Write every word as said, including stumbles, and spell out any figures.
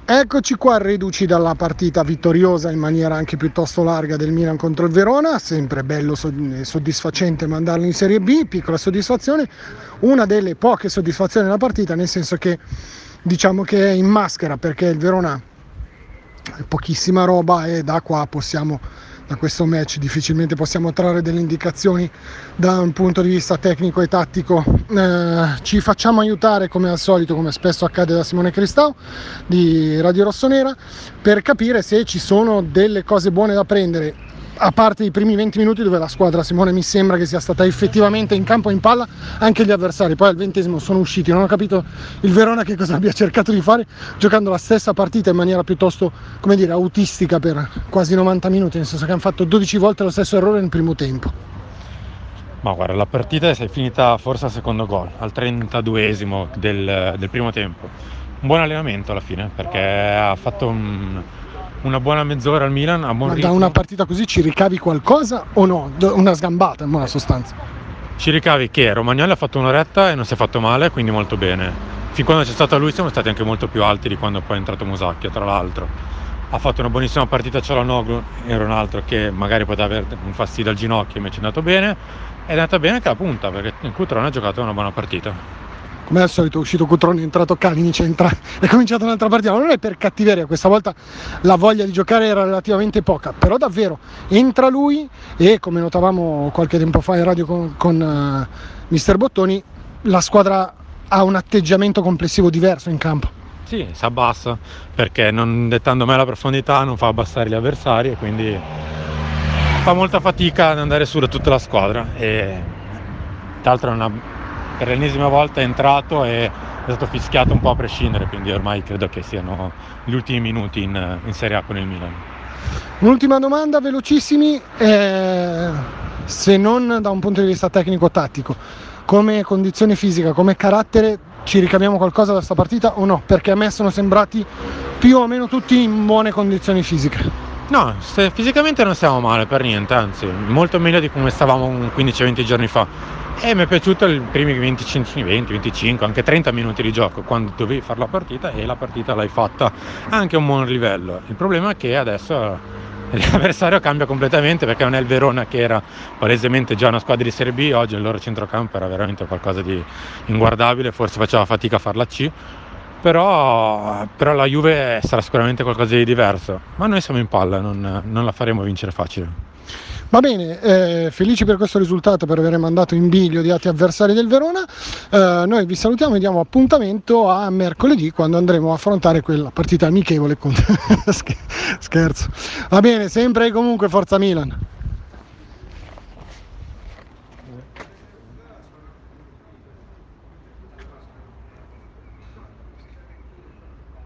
Eccoci qua riduci dalla partita vittoriosa in maniera anche piuttosto larga del Milan contro il Verona, sempre bello soddisfacente mandarlo in Serie B, piccola soddisfazione, una delle poche soddisfazioni della partita, nel senso che diciamo che è in maschera perché il Verona è pochissima roba e da qua possiamo, da questo match difficilmente possiamo trarre delle indicazioni da un punto di vista tecnico e tattico. Eh, ci facciamo aiutare come al solito, come spesso accade, da Simone Cristau di Radio Rossonera per capire se ci sono delle cose buone da prendere, a parte i primi venti minuti dove la squadra, Simone, mi sembra che sia stata effettivamente in campo e in palla anche gli avversari. Poi al ventesimo sono usciti, non ho capito il Verona che cosa abbia cercato di fare giocando la stessa partita in maniera piuttosto, come dire, autistica per quasi novanta minuti, nel senso che hanno fatto dodici volte lo stesso errore nel primo tempo. Ma guarda, la partita è finita forse al secondo gol, al trentaduesimo del, del primo tempo. Un buon allenamento alla fine, perché ha fatto un, una buona mezz'ora al Milan a buon Ma ritmo. da una partita così ci ricavi qualcosa o no? Una sgambata in buona sostanza. Ci ricavi che Romagnoli ha fatto un'oretta e non si è fatto male, quindi molto bene. Fin quando c'è stato lui siamo stati anche molto più alti di quando poi è entrato Musacchio, tra l'altro. Ha fatto una buonissima partita Cialanoglu, era un altro che magari poteva avere un fastidio al ginocchio, invece è andato bene. Ed è andata bene anche la punta, perché il Cutrone ha giocato una buona partita. Come al solito è uscito Cutrone, è entrato Kalinic, è, entra... è cominciata un'altra partita, ma non è per cattiveria, questa volta la voglia di giocare era relativamente poca, però davvero entra lui e, come notavamo qualche tempo fa in radio con, con uh, mister Bottoni, la squadra ha un atteggiamento complessivo diverso in campo. Sì, si abbassa, perché non dettando mai la profondità non fa abbassare gli avversari e quindi fa molta fatica ad andare su da tutta la squadra. E tra l'altro una... per l'ennesima volta è entrato e è stato fischiato un po' a prescindere, quindi ormai credo che siano gli ultimi minuti in, in Serie A con il Milan. Un'ultima domanda, velocissimi, eh, se non da un punto di vista tecnico-tattico, come condizione fisica, come carattere, ci ricaviamo qualcosa da questa partita o no? Perché a me sono sembrati più o meno tutti in buone condizioni fisiche. No, se fisicamente non stiamo male per niente, anzi molto meglio di come stavamo quindici venti giorni fa. E mi è piaciuto i primi venticinque, venti, venticinque, anche trenta minuti di gioco quando dovevi fare la partita, e la partita l'hai fatta anche a un buon livello. Il problema è che adesso l'avversario cambia completamente, perché non è il Verona che era palesemente già una squadra di Serie B, oggi il loro centrocampo era veramente qualcosa di inguardabile, forse faceva fatica a fare la C. Però, però la Juve sarà sicuramente qualcosa di diverso, ma noi siamo in palla, non, non la faremo vincere facile. Va bene, eh, felici per questo risultato, per aver mandato in biglio gli altri avversari del Verona. Eh, noi vi salutiamo e diamo appuntamento a mercoledì, quando andremo a affrontare quella partita amichevole con... Scherzo. Va bene, sempre e comunque forza Milan.